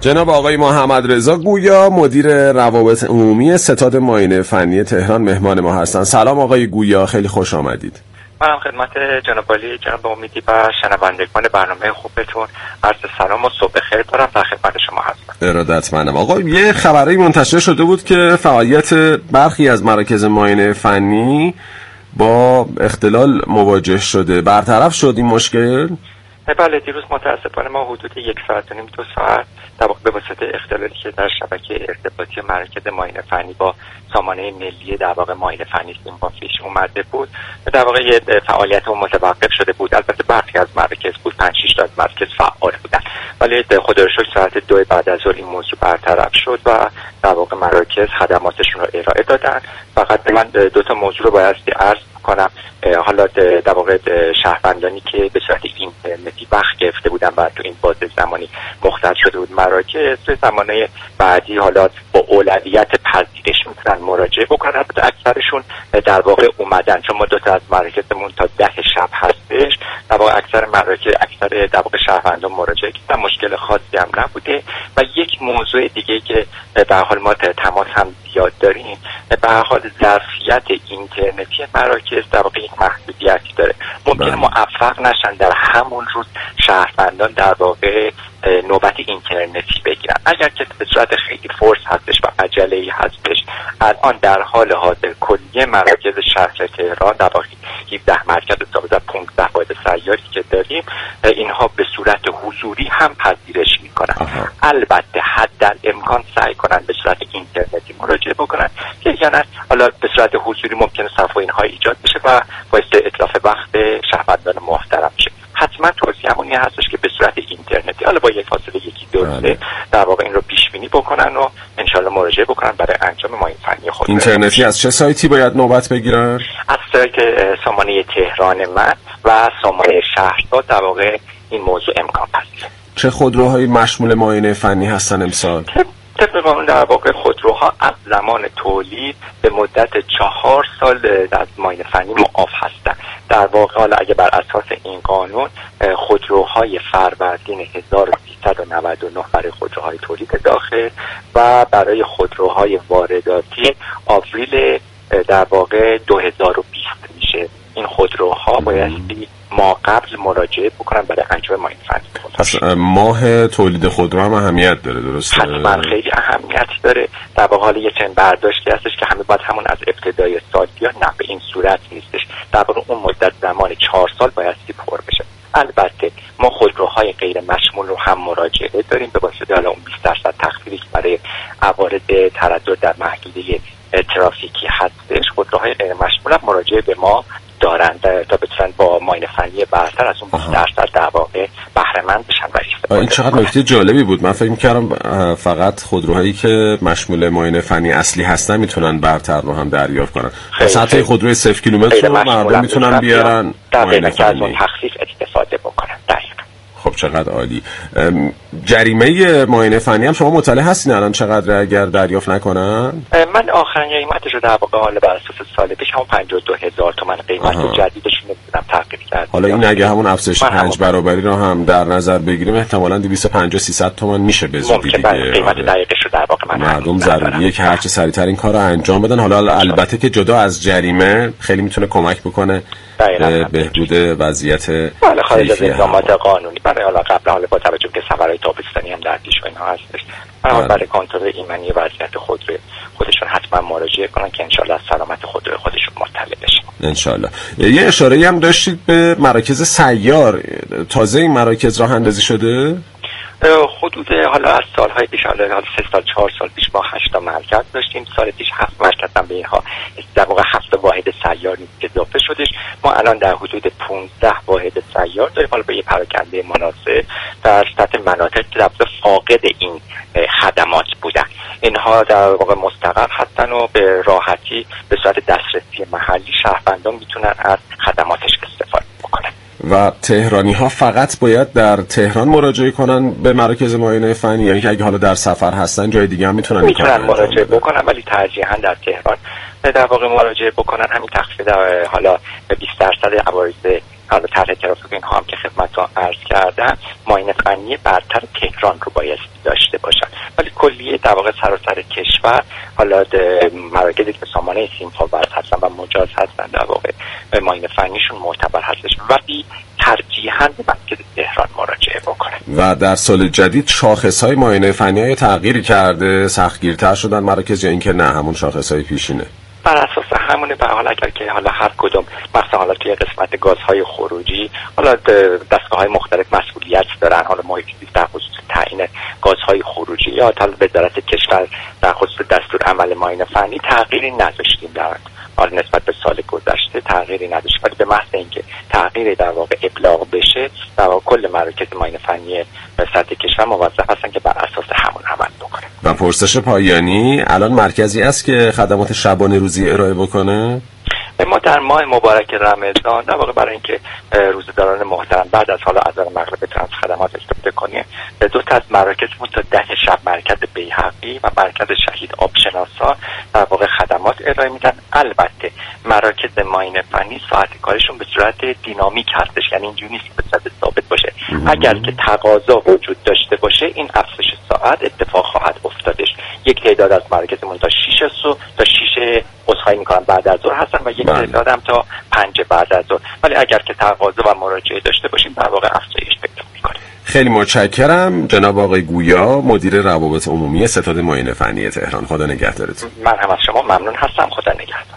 جناب آقای محمد رضا گویا مدیر روابط عمومی ستاد معاینه فنی تهران مهمان ما هستند. سلام آقای گویا، خیلی خوش آمدید. منم خدمت جناب عالی جناب امیدی و شنوندگان برنامه خوبتون عرض سلام و صبح خیر دارم، در خدمت شما هستم. ارادتمندم. آقا یه خبری منتشر شده بود که فعالیت برخی از مراکز معاینه فنی با اختلال مواجه شده، برطرف شد این مشکل؟ بله، دیروز متاسفانه ما حدود 1 ساعت و نیم 2 ساعت در واقع به واسطه اختلالی که در شبکه ارتباطی مراکز معاینه فنی با سامانه ملی در واقع معاینه فنی با پیش اومده بود، در واقع یه فعالیت متوقف شده بود. البته برخی از مراکز بود، 5-6 تا از مراکز فعال بودن، ولی خدا رو شکر ساعت 2 بعد از ظهر این موضوع برطرف شد و در واقع مراکز خدماتشون رو ارائه دادن. فقط من 2 تا موضوع رو باید عرض کنم. حالا در واقع شهروندانی که به صورت اینترنتی وقت گرفته بودن و تو این بازه زمانی مختل شده بود مراکز، تو زمانه بعدی حالا با اولویت پذیرش میتونن مراجعه بکنن. البته اکثرشون در واقع اومدن، چون ما 2 تا از مراکزمون تا 10 شب هستش، در واقع اکثر مراکز اکثر در واقع شهروندان مراجعه کردن، مشکل خاصی هم نبوده. و یک موضوع دیگه که به هر حال ما تماس هم زیاد داریم، به هر حال ظرفیت اینترنتی مراکز در واقع یک محدودیتی داره. ممکنه موفق نشن در همون روز شهروندان در واقع نوبت اینترنتی بگیرن. اگر که به صورت خیلی فورس هستش و عجله‌ای هستش، الان در حال حاضر کلیه مراکز شهر تهران در واقع 17 مرکز و 15 واحد سیاری که داریم، اینها به صورت حضوری هم پذیرش میکنن. البته حد امکان سعی کنن به صورت اینترنتی مراجعه بکنن، که یعنی حالا به صورت حضوری ممکنه صرف و اینها ایجاد بشه و باعث اتلاف وقت شهروندان محترم شه. حتما توصیه‌مون این هستش که به صورت اینترنتی، حالا با یک فاصله 1-2 در واقع این رو پیش بینی بکنن و انشالله مراجعه بکنن برای انجام معاینه فنی خود. اینترنتی از چه سایتی باید نوبت بگیرن؟ از سایت سامانه تهران من و سامانه شهرزاد در واقع این موضوع امکان پذیره. چه خودروهایی مشمول معاینه فنی هستن امسال؟ طبق در واقع خودروها از زمان تولید به مدت 4 سال از معاینه فنی معاف هستند. در واقع حالا اگه بر اساس این قانون خودروهای فروردین 1399 برای خودروهای تولید داخل و برای خودروهای وارداتی آوریل در واقع 2020 میشه. این خودروها بایستی ما قبل مراجعه بکنن برای انجام معاینه فنی. پس ماه تولید خودرو هم اهمیت داره، درسته؟ حتما خیلی اهمیت داره. در واقع حالا یه چنین برداشتی هستش که همه باید همون از ابتدای سال بیاد، نه به این صورت نیستش. در واقع اون مدت زمان 4 سال بایستی پر بشه. البته ما خودروهای غیر مشمول رو هم مراجعه داریم به واسطه حالا اون 20% تخفیفی که برای عوارض تردد در محدوده ترافیکی هستش. خودروهای غیر مشمول هم مراجعه به ما دارند تا بتونن با معاینه فنی برتر از اون 20% در واقع بهره مند بشن و استفاده. این چقدر نکته جالبی بود. من فکر می‌کردم فقط خودروهایی که مشمول معاینه فنی اصلی هستن میتونن برتر رو هم دریافت کنن. حتی خودروی 0 کیلومتر رو مردم میتونن بیارن معاینه فنی. از اون تخفیف استفاده بکنن. خب چقدر عالی. جریمه معاینه فنی هم شما مطلع هستین الان چقدر اگر دریافت نکنن؟ من آخرین قیمتش رو در واقع حالا بر اساس سال پیش هم 52,000 تومان قیمت جدیدش نمیدونم تغییر کرد. حالا این اگه همون افزایش 5 برابری رو هم در نظر بگیریم احتمالاً 250-300 تومان میشه به زودی دیگه. قیمت دقیقش رو در واقع مردم ضروریه که هرچه سریعتر این کار رو انجام بدن. حالا البته که جدا از جریمه خیلی میتونه کمک بکنه به بهبود وضعیت خارج از اقدامات قانونی برای حالا قبل حالا با توجه به سفرهای تابستانی هم در پیش و اینها هستش. برای کنترل ایمنی وضعیت خودشون حتما مراجعه کنن که انشالله از سلامت خودشون مطلع بشن. انشالله. یه اشاره‌ای هم داشتید به مراکز سیار. تازه این مراکز راه اندازی شده؟ حدود حالا از سالهای پیش، حالا 3 سال 4 سال پیش ما 8 تا مرکز داشتیم. سال پیش 7 مرکز هم به اینها در واقع 7 واحد سیار اضافه شدش. ما الان در حدود 15 واحد سیار داریم، حالا به یه پراکنده مناسب در سطح مناطق که در فاقد این خدمات بودن. اینها در واقع مستقر هستن و به راحتی به صورت دسترسی محلی شهروندان میتونن از خدماتش استفاده بکنن. و تهرانی ها فقط باید در تهران مراجعه کنن به مراکز معاینه فنی، یعنی که اگه حالا در سفر هستن جای دیگه هم میتونن مراجعه بکنن، ولی ترجیحاً در تهران در واقع مراجعه بکنن. همین تخفیف حالا 20% عوارض حالا طرح ترافیک اینها هم که خدمتتون عرض کردم، معاینه فنی برتر تهران رو باید داشته باشه. کلیه در واقع سراسر کشور حالا مراکزی که سامانه سیم‌فاور هستن و مجاز هستن در واقع معاینه فنیشون معتبر هستش، ولی ترجیحاً به مرکز تهران مراجعه بکنه. و در سال جدید شاخص‌های معاینه فنی تغییری کرده، سختگیرتر شدن مراکز، یا اینکه نه همون شاخص‌های پیشینه؟ بر اساس همونه. به حال اگر که حالا هر کدوم مثلا حالا توی قسمت گازهای خروجی حالا دستگاه‌های مختلف مسئولیت دارن، حالا محیط زیست در خصوص تعیین گازهای خروجی یا حالا وزارت کشور در خصوص دستور عمل معاینه فنی تغییری نداشتیم در حال نسبت به سال گذشته تغییری نداشت، ولی به محض اینکه تغییری در واقع ابلاغ بشه در واقع کل مراکز معاینه فنی به سطح کشور موظف هستن که بر اساس همون عمل بکنه. و پرسش پایانی، الان مرکزی است که خدمات شبانه روزی ارائه بکنه؟ ما در ماه مبارک رمضان در واقع برای اینکه روزداران محترم بعد از حالا اذان مغرب بتونن خدمات استفاده کنیم، به دو تا از مراکزمون تا 10 شب مرکز بیهقی و مرکز شهید آبشناسا در واقع خدمات ارائه میدن. البته مراکز معاینه فنی ساعت کارشون به صورت دینامیک هستش، یعنی اینجوری نیست که به صورت ثابت باشه. اگر که تقاضا وجود داشته باشه این افزایش ساعت اتفاق خواهد افتادش. یک تعداد از مراکزمون تا 6 صبح تا 6 عذرخواهی میکنم بعد از ظهر هستن و یک تعداد هم تا 5 بعد از ظهر، ولی اگر که تقاضا و مراجعه داشته باشیم در واقع افزایش پیدا میکنه. خیلی متشکرم جناب آقای گویا، مدیر روابط عمومی ستاد معاینه فنی تهران. خدا نگهدارتون. من هم از شما ممنون هستم. خدا نگهدار.